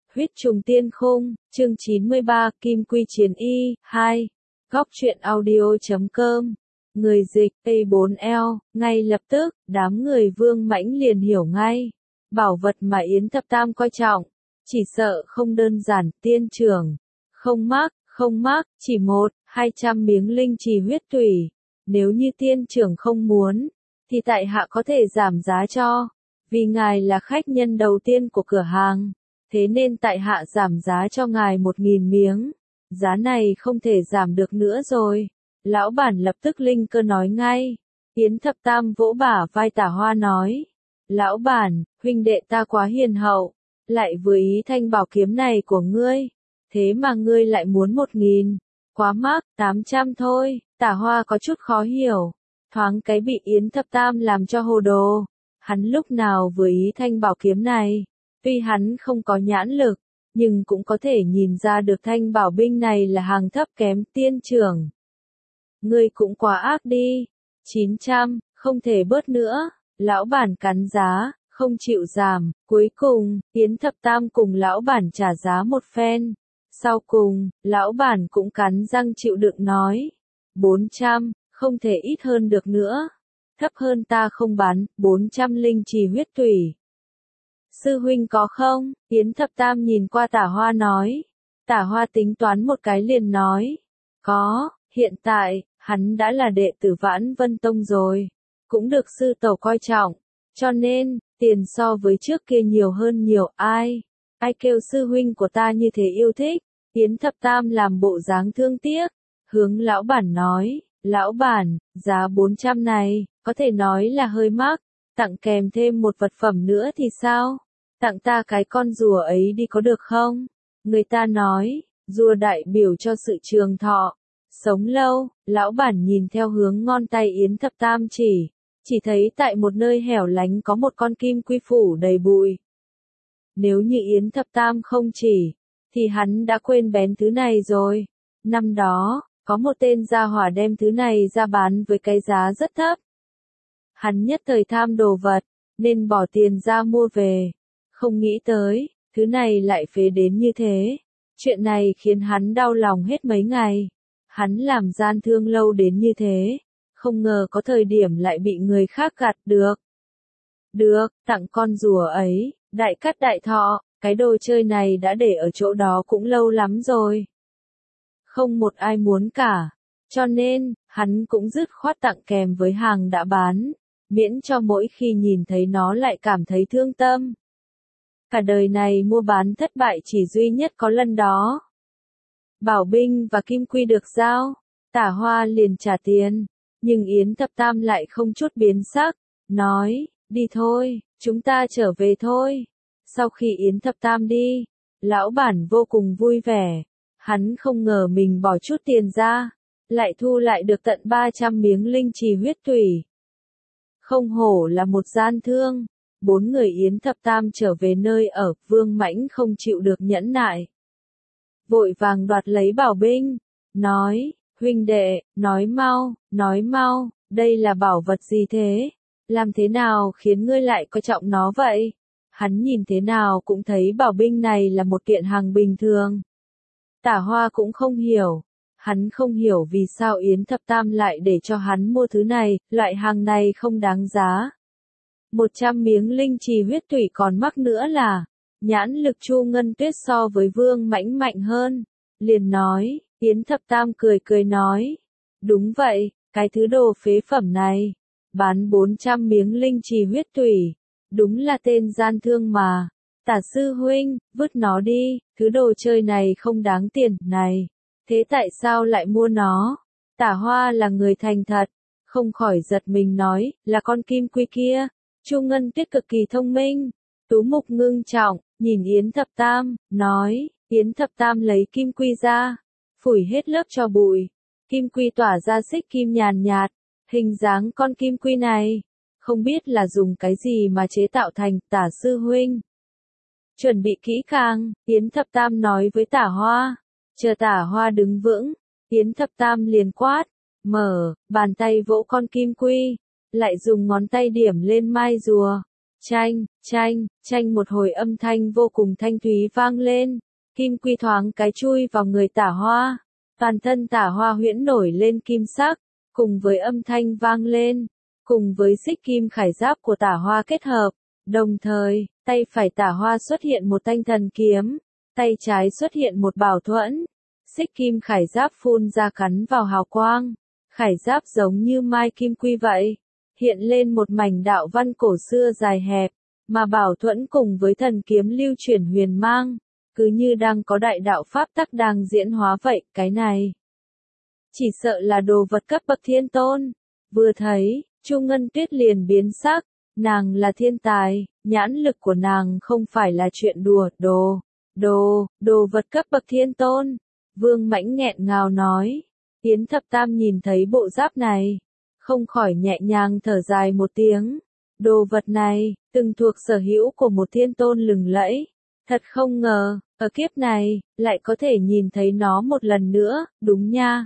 Huyết trùng tiên khung, chương 93, Kim Quy Chiến Y, 2. Góc truyện audio.com. Người dịch, A4L, ngay lập tức, đám người Vương Mãnh liền hiểu ngay. Bảo vật mà Yến Thập Tam coi trọng, chỉ sợ không đơn giản, tiên trưởng. Không mắc, chỉ 100-200 miếng linh trì huyết tủy. Nếu như tiên trưởng không muốn, thì tại hạ có thể giảm giá cho. Vì ngài là khách nhân đầu tiên của cửa hàng, thế nên tại hạ giảm giá cho ngài 1.000 miếng. Giá này không thể giảm được nữa rồi. Lão bản lập tức linh cơ nói ngay. Yến Thập Tam vỗ bả vai Tả Hoa nói. Lão bản, huynh đệ ta quá hiền hậu, lại vừa ý thanh bảo kiếm này của ngươi. Thế mà ngươi lại muốn 1.000, quá mắc, 800 thôi. Tả Hoa có chút khó hiểu, thoáng cái bị Yến Thập Tam làm cho hồ đồ. Hắn lúc nào vừa ý thanh bảo kiếm này, tuy hắn không có nhãn lực, nhưng cũng có thể nhìn ra được thanh bảo binh này là hàng thấp kém. Tiên trưởng, ngươi cũng quá ác đi. 900, không thể bớt nữa. Lão bản cắn giá, không chịu giảm. Cuối cùng, Yến Thập Tam cùng lão bản trả giá một phen. Sau cùng, lão bản cũng cắn răng chịu đựng nói. 400, không thể ít hơn được nữa. Thấp hơn ta không bán. 400 linh trì huyết tủy. Sư huynh có không? Yến Thập Tam nhìn qua Tả Hoa nói. Tả Hoa tính toán một cái liền nói. Có, hiện tại, hắn đã là đệ tử Vãn Vân Tông rồi. Cũng được sư tổ coi trọng. Cho nên, tiền so với trước kia nhiều hơn nhiều. Ai kêu sư huynh của ta như thế yêu thích. Yến Thập Tam làm bộ dáng thương tiếc. Hướng lão bản nói. Lão bản, giá 400 này, có thể nói là hơi mắc. Tặng kèm thêm một vật phẩm nữa thì sao? Tặng ta cái con rùa ấy đi có được không? Người ta nói, rùa đại biểu cho sự trường thọ, sống lâu. Lão bản nhìn theo hướng ngón tay Yến Thập Tam chỉ thấy tại một nơi hẻo lánh có một con kim quy phủ đầy bụi. Nếu như Yến Thập Tam không thì hắn đã quên bén thứ này rồi. Năm đó, có một tên gia hỏa đem thứ này ra bán với cái giá rất thấp. Hắn nhất thời tham đồ vật, nên bỏ tiền ra mua về. Không nghĩ tới, thứ này lại phế đến như thế. Chuyện này khiến hắn đau lòng hết mấy ngày. Hắn làm gian thương lâu đến như thế. Không ngờ có thời điểm lại bị người khác gạt được. Được, tặng con rùa ấy, đại cát đại thọ. Cái đồ chơi này đã để ở chỗ đó cũng lâu lắm rồi. Không một ai muốn cả. Cho nên, hắn cũng dứt khoát tặng kèm với hàng đã bán. Miễn cho mỗi khi nhìn thấy nó lại cảm thấy thương tâm. Cả đời này mua bán thất bại chỉ duy nhất có lần đó. Bảo binh và kim quy được giao. Tả Hoa liền trả tiền. Nhưng Yến Thập Tam lại không chút biến sắc. Nói, đi thôi, chúng ta trở về thôi. Sau khi Yến Thập Tam đi, lão bản vô cùng vui vẻ. Hắn không ngờ mình bỏ chút tiền ra, lại thu lại được tận 300 miếng linh trì huyết tủy. Không hổ là một gian thương. 4 người Yến Thập Tam trở về nơi ở. Vương Mãnh không chịu được nhẫn nại, vội vàng đoạt lấy bảo binh. Nói, huynh đệ, nói mau, đây là bảo vật gì thế? Làm thế nào khiến ngươi lại coi trọng nó vậy? Hắn nhìn thế nào cũng thấy bảo binh này là một kiện hàng bình thường. Tả Hoa cũng không hiểu. Hắn không hiểu vì sao Yến Thập Tam lại để cho hắn mua thứ này, loại hàng này không đáng giá. 100 miếng linh trì huyết tủy còn mắc nữa là. Nhãn lực Chu Ngân Tuyết so với Vương Mãnh mạnh hơn. Liền nói, Yến Thập Tam cười nói. Đúng vậy, cái thứ đồ phế phẩm này. Bán 400 miếng linh trì huyết tủy. Đúng là tên gian thương mà. Tả sư huynh, vứt nó đi, thứ đồ chơi này không đáng tiền này. Thế tại sao lại mua nó? Tả Hoa là người thành thật, không khỏi giật mình nói, là con kim quy kia. Chu Ngân Tuyết cực kỳ thông minh, tú mục ngưng trọng, nhìn Yến Thập Tam, nói. Yến Thập Tam lấy kim quy ra, phủi hết lớp tro bụi. Kim quy tỏa ra xích kim nhàn nhạt, hình dáng con kim quy này, không biết là dùng cái gì mà chế tạo thành. Tả sư huynh, chuẩn bị kỹ càng. Yến Thập Tam nói với Tả Hoa. Chờ Tả Hoa đứng vững, Yến Thập Tam liền quát, mở, bàn tay vỗ con kim quy, lại dùng ngón tay điểm lên mai rùa. Chanh, chanh, chanh một hồi âm thanh vô cùng thanh thúy vang lên. Kim quy thoáng cái chui vào người Tả Hoa. Toàn thân Tả Hoa huyễn nổi lên kim sắc, cùng với âm thanh vang lên, cùng với xích kim khải giáp của Tả Hoa kết hợp. Đồng thời, tay phải Tả Hoa xuất hiện một thanh thần kiếm, tay trái xuất hiện một bảo thuẫn. Xích kim khải giáp phun ra cắn vào hào quang. Khải giáp giống như mai kim quy vậy, hiện lên một mảnh đạo văn cổ xưa dài hẹp, mà bảo thuẫn cùng với thần kiếm lưu chuyển huyền mang, cứ như đang có đại đạo pháp tắc đang diễn hóa vậy. Cái này chỉ sợ là đồ vật cấp bậc thiên tôn. Vừa thấy, Chu Ngân Tuyết liền biến sắc, nàng là thiên tài, nhãn lực của nàng không phải là chuyện đùa. Đồ vật cấp bậc thiên tôn. Vương Mãnh nghẹn ngào nói. Yến Thập Tam nhìn thấy bộ giáp này, không khỏi nhẹ nhàng thở dài một tiếng. Đồ vật này, từng thuộc sở hữu của một thiên tôn lừng lẫy. Thật không ngờ, ở kiếp này, lại có thể nhìn thấy nó một lần nữa, đúng nha.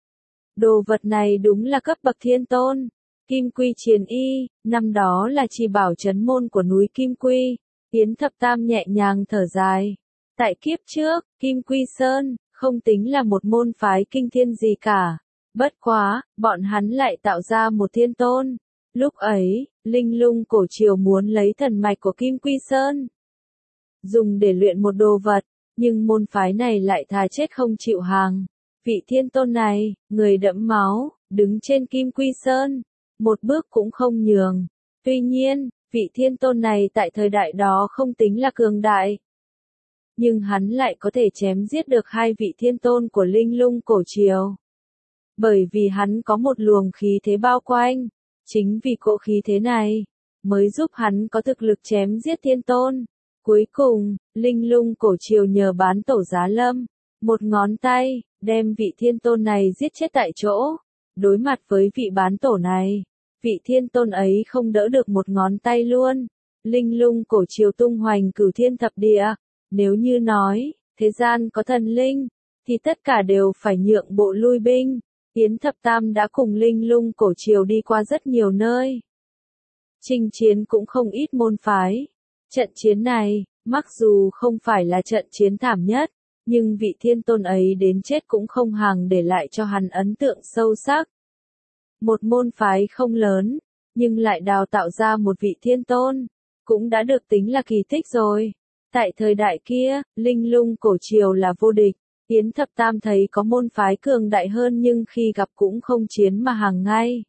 Đồ vật này đúng là cấp bậc thiên tôn. Kim Quy Chiến Y, năm đó là chỉ bảo trấn môn của núi Kim Quy. Yến Thập Tam nhẹ nhàng thở dài. Tại kiếp trước, Kim Quy Sơn, không tính là một môn phái kinh thiên gì cả. Bất quá, bọn hắn lại tạo ra một thiên tôn. Lúc ấy, Linh Lung cổ triều muốn lấy thần mạch của Kim Quy Sơn, dùng để luyện một đồ vật, nhưng môn phái này lại thà chết không chịu hàng. Vị thiên tôn này, người đẫm máu, đứng trên Kim Quy Sơn, một bước cũng không nhường. Tuy nhiên, vị thiên tôn này tại thời đại đó không tính là cường đại, nhưng hắn lại có thể chém giết được hai vị thiên tôn của Linh Lung cổ triều. Bởi vì hắn có một luồng khí thế bao quanh, chính vì cỗ khí thế này, mới giúp hắn có thực lực chém giết thiên tôn. Cuối cùng, Linh Lung cổ triều nhờ bán tổ Giá Lâm, một ngón tay, đem vị thiên tôn này giết chết tại chỗ. Đối mặt với vị bán tổ này, vị thiên tôn ấy không đỡ được một ngón tay luôn. Linh Lung cổ triều tung hoành cửu thiên thập địa. Nếu như nói, thế gian có thần linh, thì tất cả đều phải nhượng bộ lui binh. Yến Thập Tam đã cùng Linh Lung cổ triều đi qua rất nhiều nơi, chinh chiến cũng không ít môn phái. Trận chiến này, mặc dù không phải là trận chiến thảm nhất, nhưng vị thiên tôn ấy đến chết cũng không hàng để lại cho hắn ấn tượng sâu sắc. Một môn phái không lớn, nhưng lại đào tạo ra một vị thiên tôn, cũng đã được tính là kỳ tích rồi. Tại thời đại kia, Linh Lung cổ triều là vô địch. Yến Thập Tam thấy có môn phái cường đại hơn nhưng khi gặp cũng không chiến mà hàng ngay.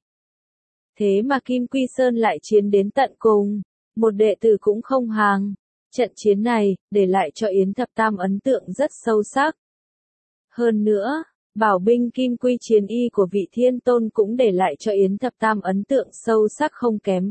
Thế mà Kim Quy Sơn lại chiến đến tận cùng, một đệ tử cũng không hàng. Trận chiến này, để lại cho Yến Thập Tam ấn tượng rất sâu sắc. Hơn nữa, bảo binh Kim Quy Chiến Y của vị thiên tôn cũng để lại cho Yến Thập Tam ấn tượng sâu sắc không kém.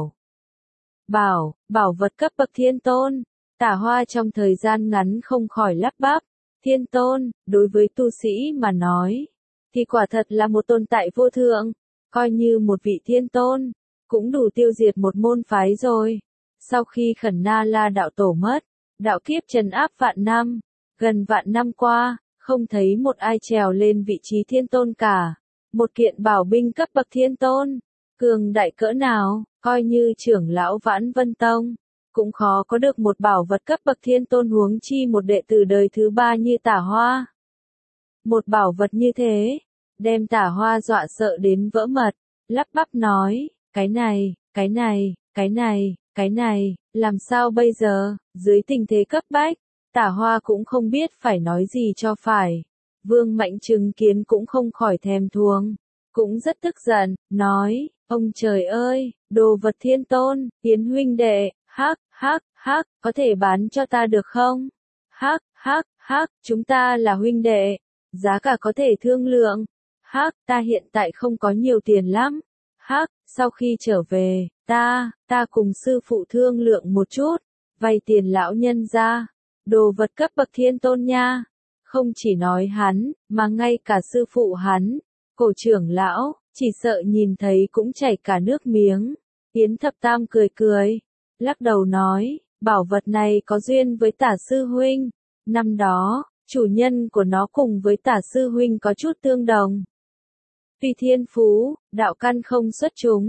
Bảo vật cấp bậc thiên tôn. Tả Hoa trong thời gian ngắn không khỏi lắp bắp. Thiên tôn, đối với tu sĩ mà nói, thì quả thật là một tồn tại vô thượng. Coi như một vị thiên tôn, cũng đủ tiêu diệt một môn phái rồi. Sau khi Khẩn Na La đạo tổ mất, đạo kiếp trấn áp vạn năm, gần vạn năm qua, không thấy một ai trèo lên vị trí thiên tôn cả. Một kiện bảo binh cấp bậc thiên tôn, cường đại cỡ nào, coi như trưởng lão Vãn Vân Tông, cũng khó có được một bảo vật cấp bậc thiên tôn, huống chi một đệ tử đời thứ ba như Tả Hoa. Một bảo vật như thế, đem Tả Hoa dọa sợ đến vỡ mật, lắp bắp nói, cái này, làm sao bây giờ, dưới tình thế cấp bách, Tả Hoa cũng không biết phải nói gì cho phải. Vương Mạnh chứng kiến cũng không khỏi thèm thuồng, cũng rất tức giận, nói, ông trời ơi, đồ vật thiên tôn, Yến huynh đệ, hắc, có thể bán cho ta được không? Hắc, chúng ta là huynh đệ, giá cả có thể thương lượng. Hắc, ta hiện tại không có nhiều tiền lắm. Hắc, sau khi trở về, ta cùng sư phụ thương lượng một chút, vay tiền lão nhân ra, đồ vật cấp bậc thiên tôn nha. Không chỉ nói hắn, mà ngay cả sư phụ hắn, cổ trưởng lão, chỉ sợ nhìn thấy cũng chảy cả nước miếng. Yến Thập Tam cười, lắc đầu nói, bảo vật này có duyên với Tả sư huynh. Năm đó, chủ nhân của nó cùng với Tả sư huynh có chút tương đồng. Tuy thiên phú, đạo căn không xuất chúng,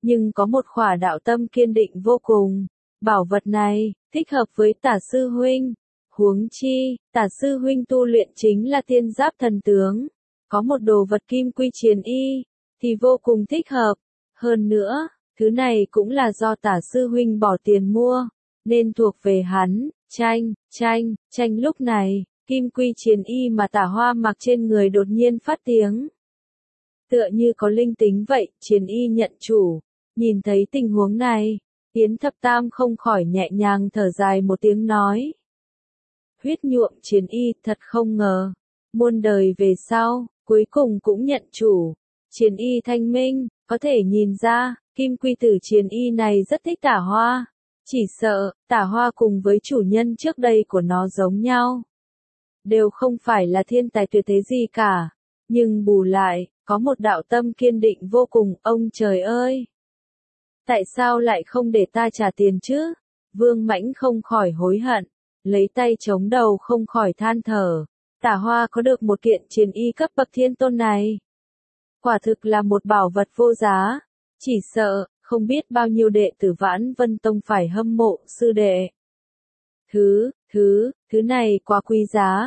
nhưng có một khỏa đạo tâm kiên định vô cùng. Bảo vật này, thích hợp với Tả sư huynh. Huống chi, Tả sư huynh tu luyện chính là tiên giáp thần tướng. Có một đồ vật kim quy chiến y, thì vô cùng thích hợp. Hơn nữa, thứ này cũng là do Tả sư huynh bỏ tiền mua, nên thuộc về hắn. Tranh lúc này, kim quy chiến y mà Tả Hoa mặc trên người đột nhiên phát tiếng. Tựa như có linh tính vậy, chiến y nhận chủ. Nhìn thấy tình huống này, Yến Thập Tam không khỏi nhẹ nhàng thở dài một tiếng nói. Huyết nhuộm chiến y, thật không ngờ. Muôn đời về sau, cuối cùng cũng nhận chủ. Chiến y thanh minh, có thể nhìn ra, kim quy tử chiến y này rất thích Tả Hoa. Chỉ sợ, Tả Hoa cùng với chủ nhân trước đây của nó giống nhau. Đều không phải là thiên tài tuyệt thế gì cả. Nhưng bù lại, có một đạo tâm kiên định vô cùng, ông trời ơi! Tại sao lại không để ta trả tiền chứ? Vương Mãnh không khỏi hối hận, lấy tay chống đầu không khỏi than thở. Tả Hoa có được một kiện chiến y cấp bậc thiên tôn này. Quả thực là một bảo vật vô giá. Chỉ sợ, không biết bao nhiêu đệ tử Vãn Vân Tông phải hâm mộ sư đệ. Thứ này quá quý giá.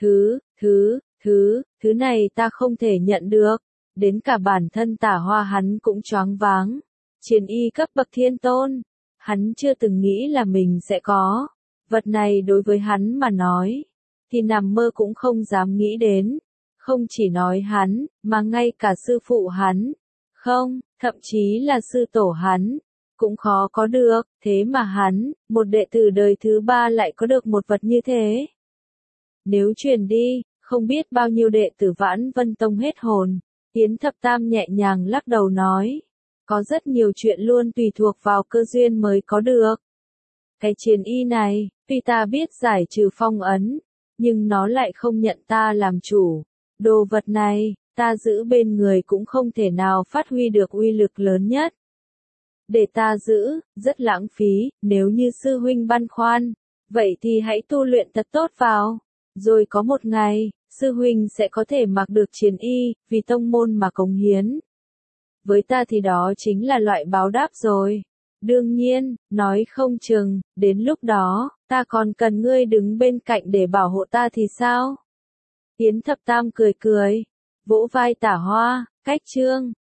Thứ này ta không thể nhận được. Đến cả bản thân Tả Hoa hắn cũng choáng váng. Chiến y cấp bậc thiên tôn. Hắn chưa từng nghĩ là mình sẽ có. Vật này đối với hắn mà nói, thì nằm mơ cũng không dám nghĩ đến. Không chỉ nói hắn, mà ngay cả sư phụ hắn. Không, thậm chí là sư tổ hắn. Cũng khó có được, thế mà hắn, một đệ tử đời thứ 3 lại có được một vật như thế. Nếu truyền đi, không biết bao nhiêu đệ tử Vãn Vân Tông hết hồn. Yến Thập Tam nhẹ nhàng lắc đầu nói. Có rất nhiều chuyện luôn tùy thuộc vào cơ duyên mới có được. Cái chiến y này, tuy ta biết giải trừ phong ấn, nhưng nó lại không nhận ta làm chủ. Đồ vật này, ta giữ bên người cũng không thể nào phát huy được uy lực lớn nhất. Để ta giữ, rất lãng phí, nếu như sư huynh băn khoăn, vậy thì hãy tu luyện thật tốt vào. Rồi có một ngày, sư huynh sẽ có thể mặc được chiến y, vì tông môn mà cống hiến. Với ta thì đó chính là loại báo đáp rồi. Đương nhiên, nói không chừng, đến lúc đó, ta còn cần ngươi đứng bên cạnh để bảo hộ ta thì sao? Yến Thập Tam cười cười, vỗ vai Tả Hoa, cách chương.